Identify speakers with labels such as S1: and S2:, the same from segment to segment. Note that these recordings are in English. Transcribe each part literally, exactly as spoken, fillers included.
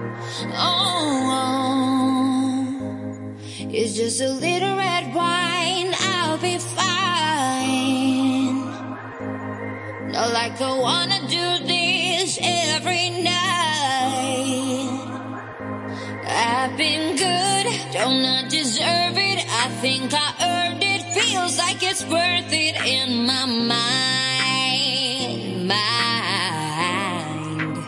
S1: Oh, it's just a little red wine, I'll be fine. Not like I wanna do this every night. I've been good, don't I deserve it? I think I earned it, feels like it's worth it in my mind, mind.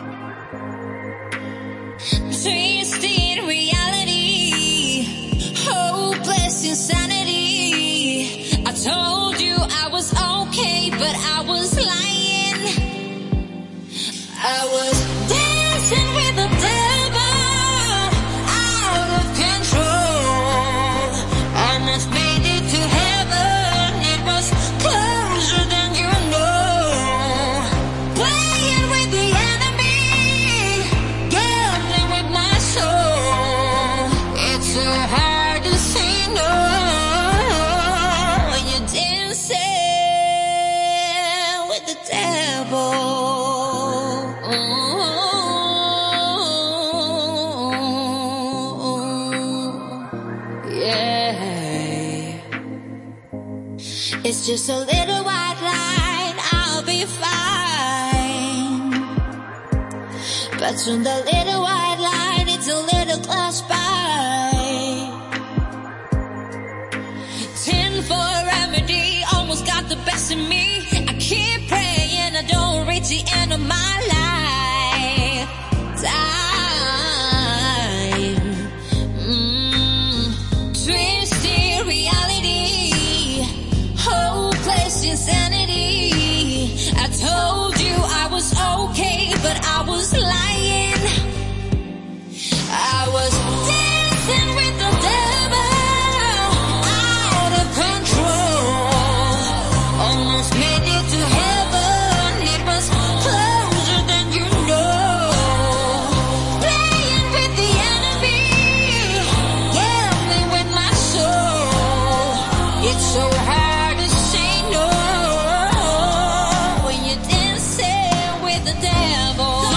S1: Twisted reality, hopeless insanity. I told you I was okay, but I was lying. I was dancing with the devil, out of control. Almost made it to heaven, it was closer than you know. Playing with the enemy, gambling with my soul. It's so hard to say no when you're dancing with the devil. It's just a little white line, I'll be fine. But soon the little white line, it's a little close by. Ten for remedy, almost got the best of me. I keep praying I don't reach the end of my life. Time. Mm. Twisted reality, hopeless insanity. I told you I was okay, but I was lying. I was dancing with the devil, out of control. Almost made it to heaven, it was closer than you know. Playing with the enemy, gambling with my soul. It's so hard to say no when you're dancing with the devil.